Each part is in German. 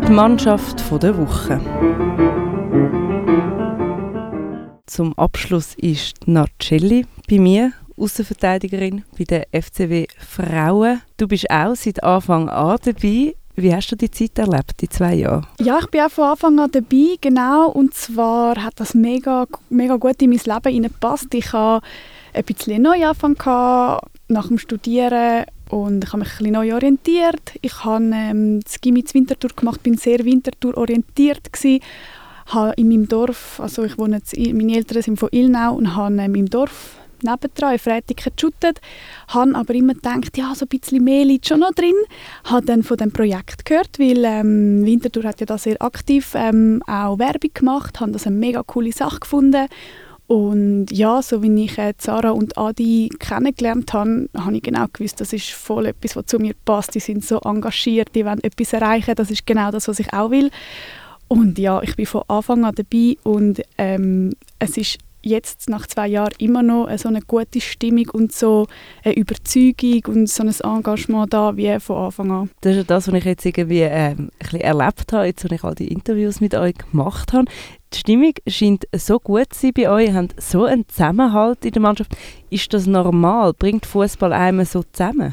Die Mannschaft der Woche. Zum Abschluss ist Narcelli bei mir, Aussenverteidigerin bei den FCW Frauen. Du bist auch seit Anfang an dabei. Wie hast du die Zeit erlebt, die 2 Jahre? Ja, ich bin auch von Anfang an dabei, genau. Und zwar hat das mega gut in mein Leben hineingepasst. Ich hatte ein bisschen einen Neuanfang nach dem Studieren und ich habe mich ein bisschen neu orientiert. Ich habe das Gymi in Winterthur gemacht, bin sehr Winterthur-orientiert gewesen. Habe in meinem Dorf, also ich wohne jetzt, meine Eltern sind von Ilnau und habe in meinem Dorf nebendran in Frätiken geshootet. Habe aber immer gedacht, ja, so ein bisschen mehr liegt schon noch drin. Habe dann von dem Projekt gehört, weil Winterthur hat ja da sehr aktiv auch Werbung gemacht, habe das eine mega coole Sache gefunden. Und ja, so wie ich Sarah und Adi kennengelernt habe, habe ich genau gewusst, das ist voll etwas, was zu mir passt. Die sind so engagiert, die wollen etwas erreichen, das ist genau das, was ich auch will. Und ja, ich bin von Anfang an dabei und es ist jetzt nach 2 Jahren immer noch so eine gute Stimmung und so eine Überzeugung und so ein Engagement da wie von Anfang an. Das ist ja das, was ich jetzt irgendwie ein bisschen erlebt habe, jetzt, als ich all die Interviews mit euch gemacht habe. Die Stimmung scheint so gut zu sein bei euch, ihr habt so einen Zusammenhalt in der Mannschaft. Ist das normal? Bringt Fußball einem so zusammen?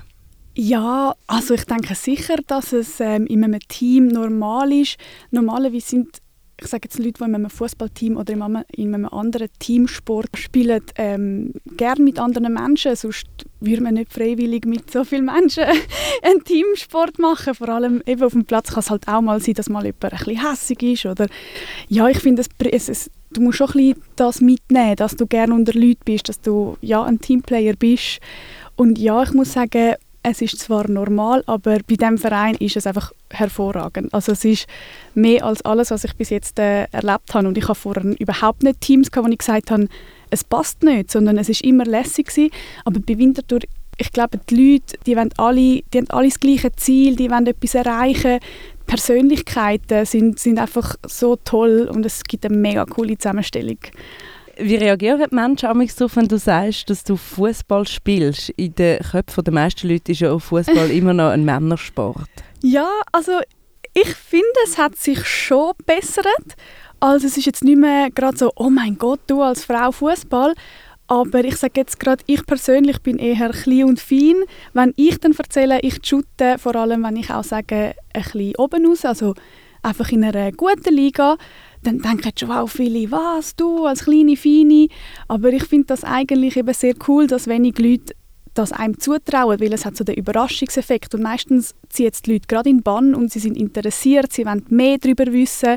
Ja, also ich denke sicher, dass es in einem Team normal ist. Normalerweise sind, ich sage jetzt Leute, die in einem Fußballteam oder in einem anderen Teamsport spielen, gerne mit anderen Menschen. Sonst würde man nicht freiwillig mit so vielen Menschen einen Teamsport machen. Vor allem eben auf dem Platz kann es halt auch mal sein, dass mal jemand ein bisschen hässig ist. Oder ja, ich finde, du musst schon ein bisschen das mitnehmen, dass du gerne unter Leuten bist, dass du ja ein Teamplayer bist. Und ja, ich muss sagen, es ist zwar normal, aber bei diesem Verein ist es einfach hervorragend. Also es ist mehr als alles, was ich bis jetzt erlebt habe. Und ich habe vorher überhaupt nicht Teams gehabt, wo ich gesagt habe, es passt nicht, sondern es ist immer lässig gewesen. Aber bei Winterthur, ich glaube, die Leute, die haben alle das gleiche Ziel, die wollen etwas erreichen. Die Persönlichkeiten sind einfach so toll und es gibt eine mega coole Zusammenstellung. Wie reagieren die Menschen darauf, wenn du sagst, dass du Fußball spielst? In den Köpfen der meisten Leute ist ja Fußball immer noch ein Männersport. Ja, also ich finde, es hat sich schon gebessert. Also es ist jetzt nicht mehr gerade so, oh mein Gott, du als Frau Fußball. Aber ich sage jetzt gerade, ich persönlich bin eher klein und fein. Wenn ich dann erzähle, ich shoote, vor allem wenn ich auch sage, ein bisschen oben raus, also einfach in einer guten Liga, dann denken schon auch viele, was, du als kleine Feine. Aber ich finde das eigentlich eben sehr cool, dass wenig Leute das einem zutrauen, weil es hat so den Überraschungseffekt. Und meistens ziehen jetzt die Leute gerade in den Bann und sie sind interessiert, sie wollen mehr darüber wissen.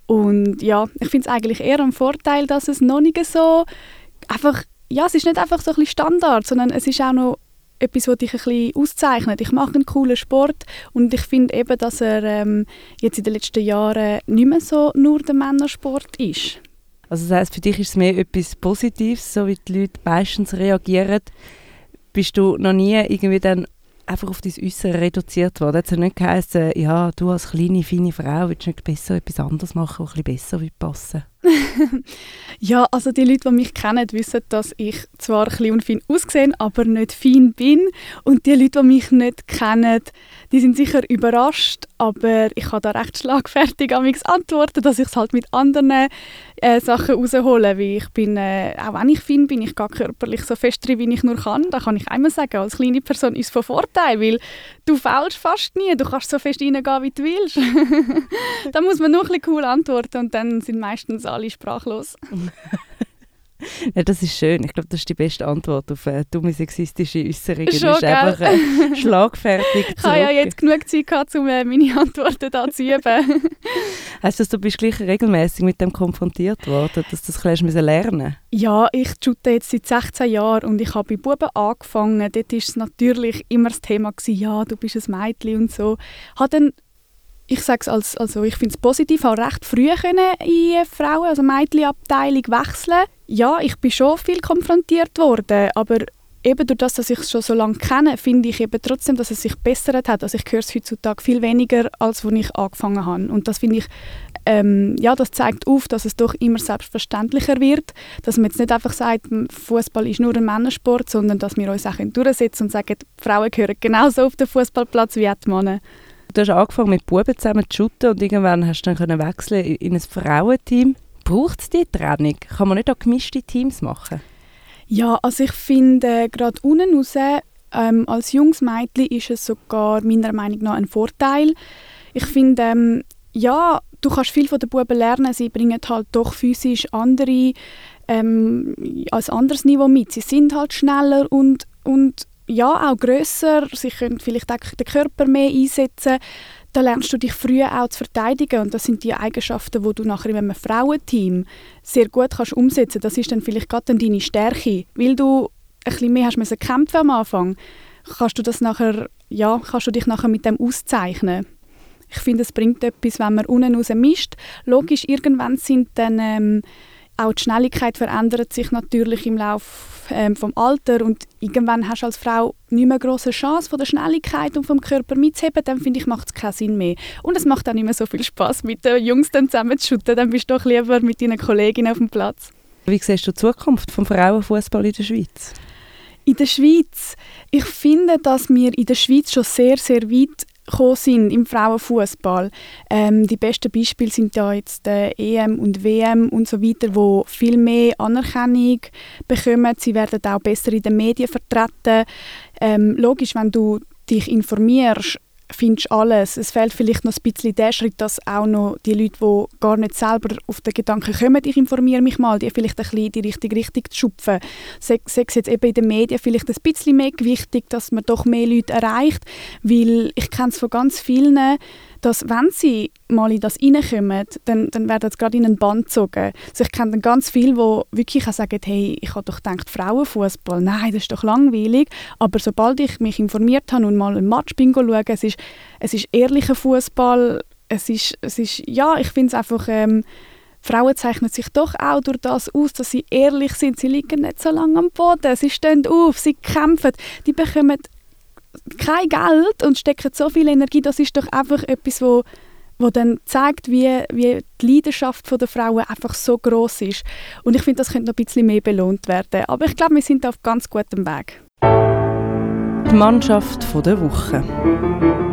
Und ja, ich finde es eigentlich eher ein Vorteil, dass es noch nicht so einfach, ja, es ist nicht einfach so ein bisschen Standard, sondern es ist auch noch etwas, was dich ein bisschen auszeichnet. Ich mache einen coolen Sport und ich finde eben, dass er jetzt in den letzten Jahren nicht mehr so nur der Männersport ist. Also das heisst, für dich ist es mehr etwas Positives, so wie die Leute meistens reagieren. Bist du noch nie irgendwie dann einfach auf dein Äußere reduziert worden? Es hat nicht geheißen, ja, du als kleine, feine Frau willst nicht besser etwas anderes machen, was ein bisschen besser passen? Ja, also die Leute, die mich kennen, wissen, dass ich zwar klein und fein aussehe, aber nicht fein bin. Und die Leute, die mich nicht kennen, die sind sicher überrascht, aber ich kann da recht schlagfertig antworten, dass ich es halt mit anderen Sachen raushole. Weil ich bin, auch wenn ich fein bin, ich gehe körperlich so fest drin, wie ich nur kann. Da kann ich einmal sagen, als kleine Person ist es von Vorteil, weil du faulst fast nie, du kannst so fest reingehen, wie du willst. Da muss man nur ein bisschen cool antworten und dann sind meistens alle sprachlos. Ja, das ist schön. Ich glaube, das ist die beste Antwort auf dumme sexistische Äußerungen. Schon, ist einfach schlagfertig zurück. Ich habe ja jetzt genug Zeit gehabt, um meine Antworten da zu üben. Heisst das, du bist gleich regelmäßig mit dem konfrontiert worden, dass du das lernen musst? Ja, ich shoote jetzt seit 16 Jahren und ich habe bei Buben angefangen. Dort war es natürlich immer das Thema, ja, du bist ein Mädchen und so. Ich sage es also ich finde es positiv, ich konnte recht früh in Frauen, also Mädchenabteilung wechseln. Ja, ich bin schon viel konfrontiert worden, aber eben durch das, dass ich es schon so lange kenne, finde ich eben trotzdem, dass es sich gebessert hat. Also ich höre es heutzutage viel weniger, als als ich angefangen habe. Und das finde ich, ja, das zeigt auf, dass es doch immer selbstverständlicher wird, dass man jetzt nicht einfach sagt, Fußball ist nur ein Männersport, sondern dass wir uns auch durchsetzen und sagen, die Frauen gehören genauso auf den Fußballplatz wie die Männer. Du hast angefangen mit Buben zusammen zu shooten und irgendwann hast du dann wechseln in ein Frauenteam. Braucht es die Trennung? Kann man nicht auch gemischte Teams machen? Ja, also ich finde, gerade unten raus, als junges Mädchen ist es sogar meiner Meinung nach ein Vorteil. Ich finde, ja, du kannst viel von den Buben lernen, sie bringen halt doch physisch andere, als anderes Niveau mit. Sie sind halt schneller und ja, auch grösser, sie können vielleicht auch den Körper mehr einsetzen. Da lernst du dich früher auch zu verteidigen und das sind die Eigenschaften, die du nachher in einem Frauenteam sehr gut kannst umsetzen. Das ist dann vielleicht gerade deine Stärke, weil du ein bisschen mehr hast müssen kämpfen am Anfang. Kannst du dich nachher mit dem auszeichnen. Ich finde, es bringt etwas, wenn man unten raus mischt. Logisch, irgendwann sind dann auch die Schnelligkeit verändert sich natürlich im Laufe vom Alter und irgendwann hast du als Frau nicht mehr grosse Chance von der Schnelligkeit und vom Körper mitzuheben, dann finde ich, macht es keinen Sinn mehr. Und es macht auch nicht mehr so viel Spass, mit den Jungs dann zusammen zu shooten, dann bist du doch lieber mit deinen Kolleginnen auf dem Platz. Wie siehst du die Zukunft des Frauenfußball in der Schweiz? In der Schweiz? Ich finde, dass wir in der Schweiz schon sehr, sehr weit gekommen sind im Frauenfußball. Die besten Beispiele sind ja jetzt EM und WM und so weiter, wo viel mehr Anerkennung bekommen. Sie werden auch besser in den Medien vertreten. Logisch, wenn du dich informierst, findest alles. Es fehlt vielleicht noch ein bisschen der Schritt, dass auch noch die Leute, die gar nicht selber auf den Gedanken kommen, ich informiere mich mal, die vielleicht ein bisschen in die richtige Richtung zu schupfen. Sei es jetzt eben in den Medien vielleicht ein bisschen mehr gewichtig, dass man doch mehr Leute erreicht, weil ich kenne es von ganz vielen, dass wenn sie mal in das reinkommen, dann werden sie gerade in einen Bann gezogen. Also ich kenne dann ganz viele, die wirklich auch sagen, hey, ich habe doch gedacht, Frauenfußball, nein, das ist doch langweilig. Aber sobald ich mich informiert habe und mal ein Match-Bingo schaue, es ist ehrlicher Fußball, es ist, ja, ich finde es einfach, Frauen zeichnen sich doch auch durch das aus, dass sie ehrlich sind, sie liegen nicht so lange am Boden, sie stehen auf, sie kämpfen, die bekommen kein Geld und stecken so viel Energie, das ist doch einfach etwas, wo dann zeigt, wie die Leidenschaft der Frauen einfach so gross ist. Und ich finde, das könnte noch ein bisschen mehr belohnt werden. Aber ich glaube, wir sind auf ganz gutem Weg. Die Mannschaft der Woche.